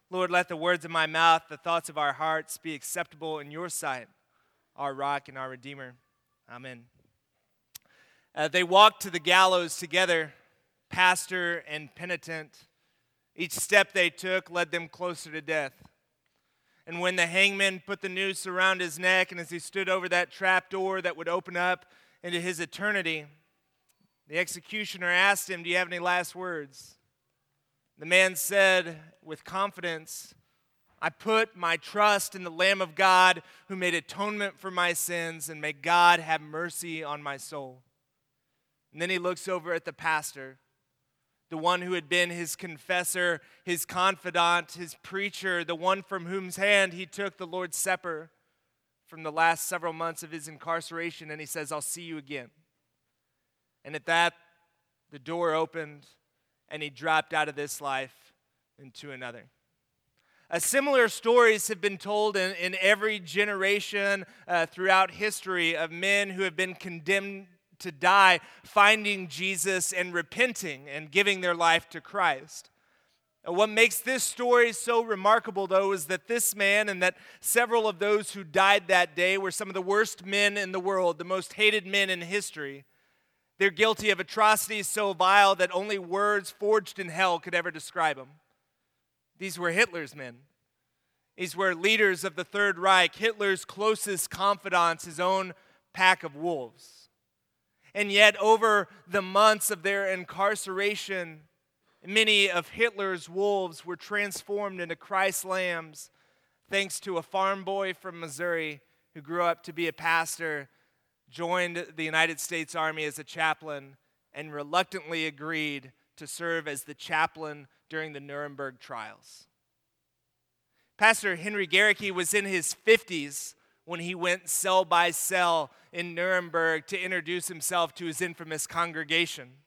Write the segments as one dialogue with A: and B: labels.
A: Lord, let the words of my mouth, the thoughts of our hearts be acceptable in your sight, our rock and our redeemer. Amen. They walked to the gallows together, pastor and penitent. Each step they took led them closer to death. And when the hangman put the noose around his neck, and as he stood over that trap door that would open up into his eternity, the executioner asked him, "Do you have any last words?" The man said with confidence, "I put my trust in the Lamb of God who made atonement for my sins, and may God have mercy on my soul." And then he looks over at the pastor, the one who had been his confessor, his confidant, his preacher, the one from whose hand he took the Lord's Supper from the last several months of his incarceration, and he says, "I'll see you again." And at that, the door opened, and he dropped out of this life into another. Similar stories have been told in every generation throughout history of men who have been condemned to die, finding Jesus and repenting and giving their life to Christ. What makes this story so remarkable, though, is that this man and that several of those who died that day were some of the worst men in the world, the most hated men in history. They're guilty of atrocities so vile that only words forged in hell could ever describe them. These were Hitler's men. These were leaders of the Third Reich, Hitler's closest confidants, his own pack of wolves. And yet, over the months of their incarceration, many of Hitler's wolves were transformed into Christ's lambs, thanks to a farm boy from Missouri who grew up to be a pastor, joined the United States Army as a chaplain, and reluctantly agreed to serve as the chaplain during the Nuremberg trials. Pastor Henry Garricky was in his 50s when he went cell by cell in Nuremberg to introduce himself to his infamous congregation.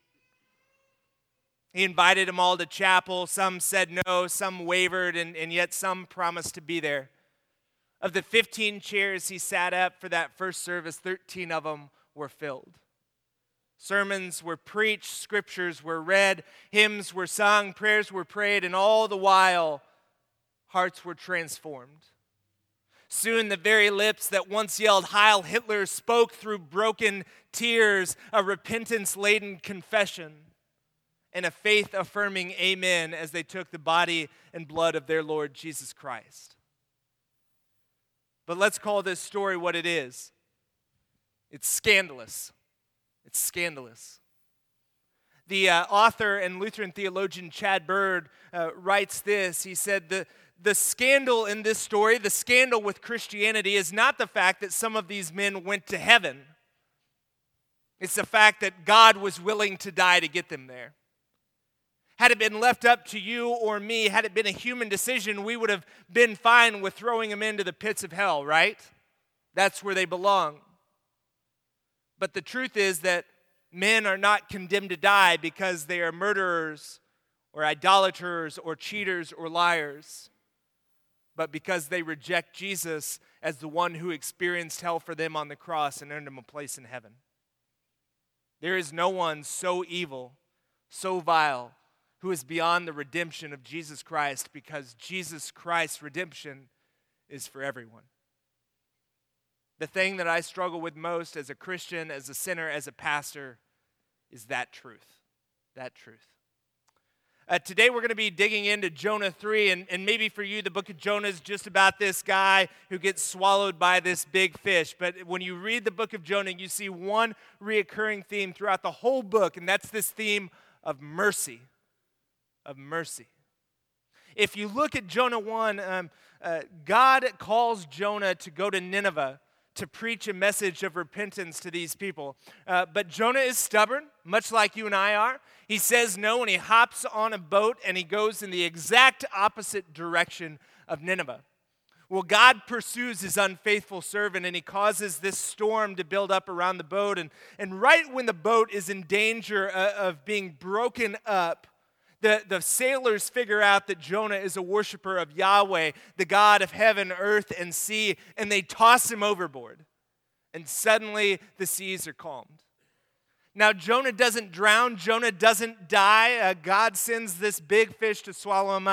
A: He invited them all to chapel. Some said no, some wavered, and yet some promised to be there. Of the 15 chairs he sat up for that first service, 13 of them were filled. Sermons were preached, scriptures were read, hymns were sung, prayers were prayed, and all the while, hearts were transformed. Soon the very lips that once yelled Heil Hitler spoke through broken tears, a repentance-laden confession, and a faith-affirming amen as they took the body and blood of their Lord Jesus Christ. But let's call this story what it is. It's scandalous. It's scandalous. The author and Lutheran theologian Chad Bird writes this. He said, the scandal in this story, the scandal with Christianity, is not the fact that some of these men went to heaven. It's the fact that God was willing to die to get them there. Had it been left up to you or me, had it been a human decision, we would have been fine with throwing them into the pits of hell, right? That's where they belong. But the truth is that men are not condemned to die because they are murderers or idolaters or cheaters or liars, but because they reject Jesus as the one who experienced hell for them on the cross and earned them a place in heaven. There is no one so evil, so vile, who is beyond the redemption of Jesus Christ, because Jesus Christ's redemption is for everyone. The thing that I struggle with most as a Christian, as a sinner, as a pastor, is that truth. That truth. Today we're going to be digging into Jonah 3, and maybe for you the book of Jonah is just about this guy who gets swallowed by this big fish. But when you read the book of Jonah, you see one reoccurring theme throughout the whole book, and that's this theme of mercy. Of mercy. If you look at Jonah 1, God calls Jonah to go to Nineveh to preach a message of repentance to these people. But Jonah is stubborn, much like you and I are. He says no, and he hops on a boat, and he goes in the exact opposite direction of Nineveh. Well, God pursues his unfaithful servant, and he causes this storm to build up around the boat. And right when the boat is in danger of being broken up, the sailors figure out that Jonah is a worshiper of Yahweh, the God of heaven, earth, and sea, and they toss him overboard. And suddenly the seas are calmed. Now, Jonah doesn't drown. Jonah doesn't die. God sends this big fish to swallow him up.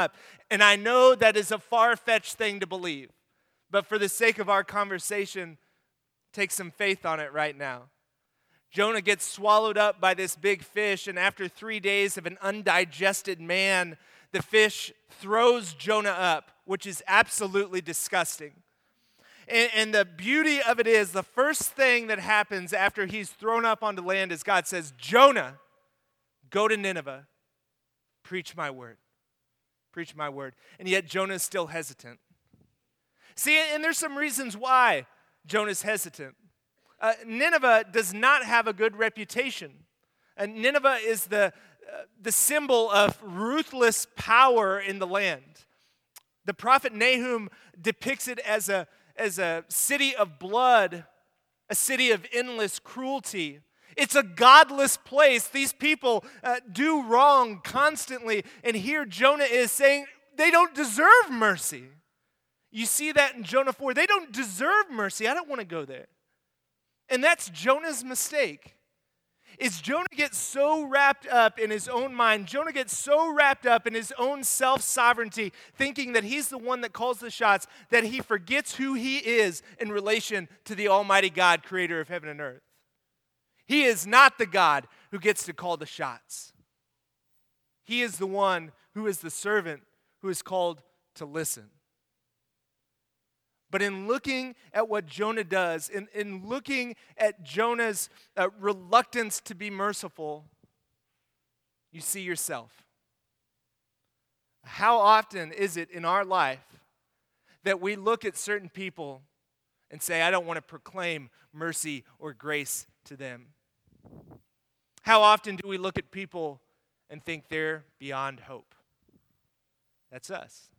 A: And I know that is a far-fetched thing to believe. But for the sake of our conversation, take some faith on it right now. Jonah gets swallowed up by this big fish, and after 3 days of an undigested man, the fish throws Jonah up, which is absolutely disgusting. And the beauty of it is, the first thing that happens after he's thrown up onto land is God says, Jonah, go to Nineveh, preach my word. Preach my word. And yet Jonah is still hesitant. See, and there's some reasons why Jonah's hesitant. Nineveh does not have a good reputation. Nineveh is the symbol of ruthless power in the land. The prophet Nahum depicts it as a city of blood, a city of endless cruelty. It's a godless place. These people do wrong constantly. And here Jonah is saying they don't deserve mercy. You see that in Jonah 4. They don't deserve mercy. I don't want to go there. And that's Jonah's mistake. Is Jonah gets so wrapped up in his own mind. Jonah gets so wrapped up in his own self-sovereignty, thinking that he's the one that calls the shots, that he forgets who he is in relation to the Almighty God, creator of heaven and earth. He is not the God who gets to call the shots. He is the one who is the servant who is called to listen. But in looking at what Jonah does, in looking at Jonah's reluctance to be merciful, you see yourself. How often is it in our life that we look at certain people and say, I don't want to proclaim mercy or grace to them? How often do we look at people and think they're beyond hope? That's us.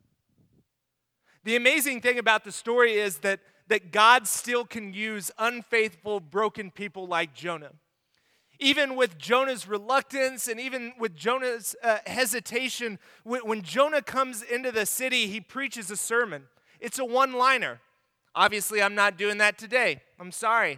A: The amazing thing about the story is that God still can use unfaithful, broken people like Jonah. Even with Jonah's reluctance and even with Jonah's hesitation, when Jonah comes into the city, he preaches a sermon. It's a one-liner. Obviously, I'm not doing that today. I'm sorry.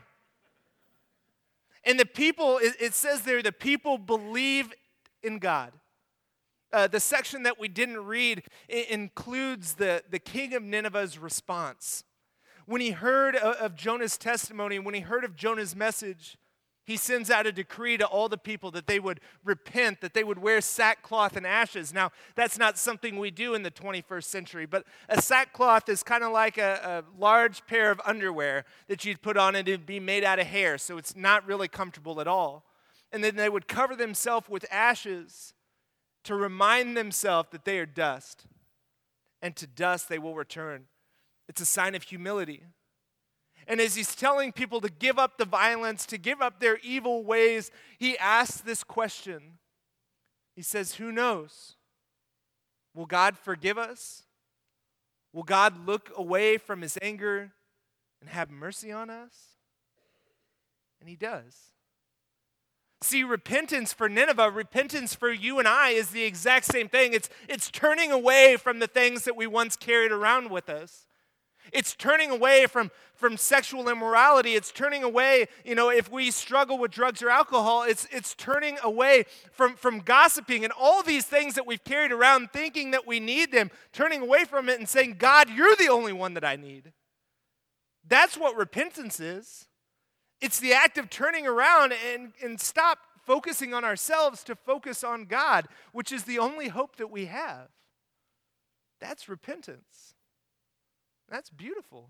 A: And the people, it says there, the people believe in God. The section that we didn't read includes the king of Nineveh's response. When he heard of Jonah's testimony, when he heard of Jonah's message, he sends out a decree to all the people that they would repent, that they would wear sackcloth and ashes. Now, that's not something we do in the 21st century, but a sackcloth is kind of like a large pair of underwear that you'd put on and it'd be made out of hair, so it's not really comfortable at all. And then they would cover themselves with ashes to remind themselves that they are dust, and to dust they will return. It's a sign of humility. And as he's telling people to give up the violence, to give up their evil ways, he asks this question. He says, who knows? Will God forgive us? Will God look away from his anger and have mercy on us? And he does. See, repentance for Nineveh, repentance for you and I is the exact same thing. It's turning away from the things that we once carried around with us. It's turning away from sexual immorality. It's turning away, if we struggle with drugs or alcohol, it's turning away from gossiping and all these things that we've carried around thinking that we need them, turning away from it and saying, God, you're the only one that I need. That's what repentance is. It's the act of turning around and stop focusing on ourselves to focus on God, which is the only hope that we have. That's repentance. That's beautiful.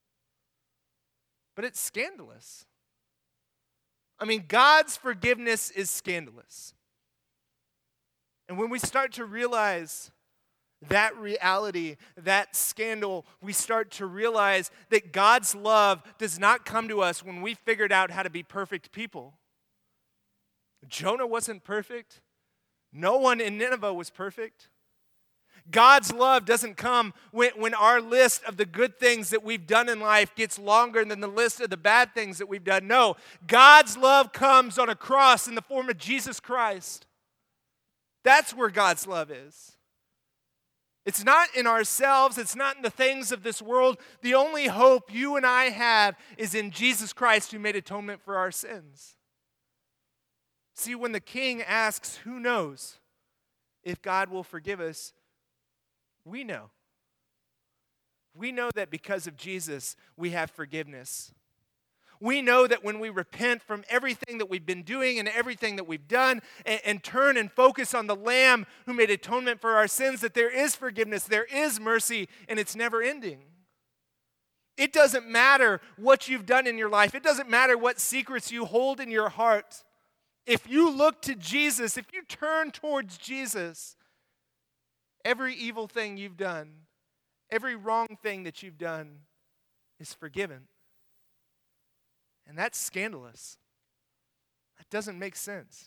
A: But it's scandalous. I mean, God's forgiveness is scandalous. And when we start to realize that reality, that scandal, we start to realize that God's love does not come to us when we figured out how to be perfect people. Jonah wasn't perfect. No one in Nineveh was perfect. God's love doesn't come when our list of the good things that we've done in life gets longer than the list of the bad things that we've done. No, God's love comes on a cross in the form of Jesus Christ. That's where God's love is. It's not in ourselves. It's not in the things of this world. The only hope you and I have is in Jesus Christ who made atonement for our sins. See, when the king asks, who knows if God will forgive us, We know. We know that because of Jesus, we have forgiveness. We know that when we repent from everything that we've been doing and everything that we've done and turn and focus on the Lamb who made atonement for our sins, that there is forgiveness, there is mercy, and it's never ending. It doesn't matter what you've done in your life. It doesn't matter what secrets you hold in your heart. If you look to Jesus, if you turn towards Jesus, every evil thing you've done, every wrong thing that you've done is forgiven. And that's scandalous. That doesn't make sense.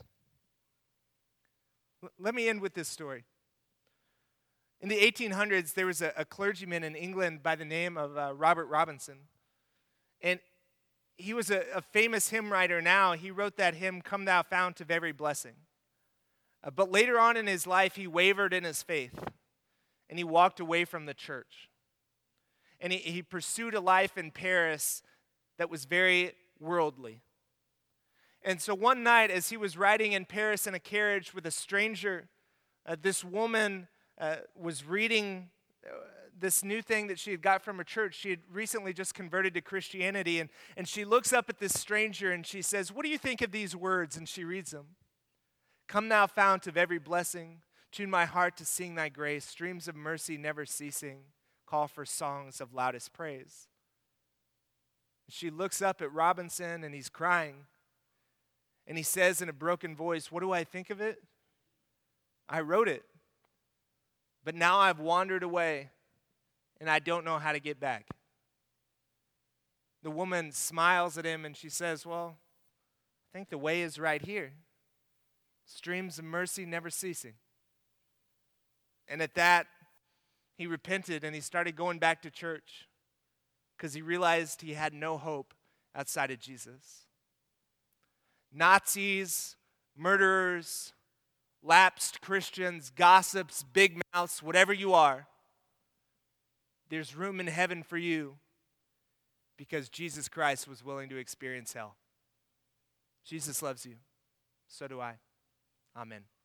A: Let me end with this story. In the 1800s, there was a clergyman in England by the name of Robert Robinson. And he was a famous hymn writer now. He wrote that hymn, "Come Thou Fount of Every Blessing." But later on in his life, he wavered in his faith. And he walked away from the church. And he pursued a life in Paris that was very worldly. And so one night, as he was riding in Paris in a carriage with a stranger, this woman was reading this new thing that she had got from her church. She had recently just converted to Christianity, and she looks up at this stranger and she says, "What do you think of these words?" And she reads them. "Come thou fount of every blessing, tune my heart to sing thy grace, streams of mercy never ceasing, call for songs of loudest praise." She looks up at Robinson and he's crying. And he says in a broken voice, "What do I think of it? I wrote it. But now I've wandered away and I don't know how to get back." The woman smiles at him and she says, "Well, I think the way is right here. Streams of mercy never ceasing." And at that, he repented and he started going back to church because he realized he had no hope outside of Jesus. Nazis, murderers, lapsed Christians, gossips, big mouths, whatever you are, there's room in heaven for you because Jesus Christ was willing to experience hell. Jesus loves you. So do I. Amen.